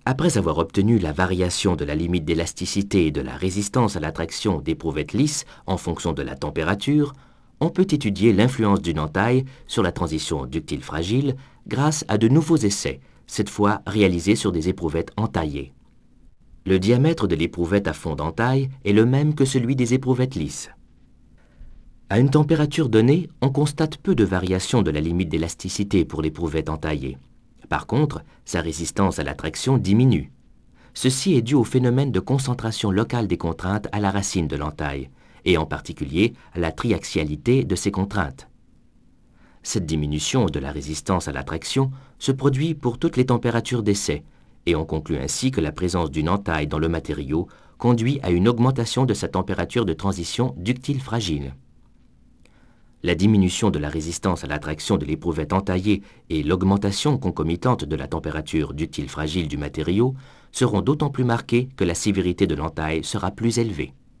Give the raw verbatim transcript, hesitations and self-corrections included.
Après avoir obtenu la variation de la limite d'élasticité et de la résistance à l'attraction d'éprouvettes lisses en fonction de la température, on peut étudier l'influence d'une entaille sur la transition ductile fragile grâce à de nouveaux essais, cette fois réalisés sur des éprouvettes entaillées. Le diamètre de l'éprouvette à fond d'entaille est le même que celui des éprouvettes lisses. À une température donnée, on constate peu de variation de la limite d'élasticité pour l'éprouvette entaillée. Par contre, sa résistance à l'attraction diminue. Ceci est dû au phénomène de concentration locale des contraintes à la racine de l'entaille, et en particulier à la triaxialité de ces contraintes. Cette diminution de la résistance à l'attraction se produit pour toutes les températures d'essai, et on conclut ainsi que la présence d'une entaille dans le matériau conduit à une augmentation de sa température de transition ductile fragile. La diminution de la résistance à l'attraction de l'éprouvette entaillée et l'augmentation concomitante de la température ductile fragile du matériau seront d'autant plus marquées que la sévérité de l'entaille sera plus élevée.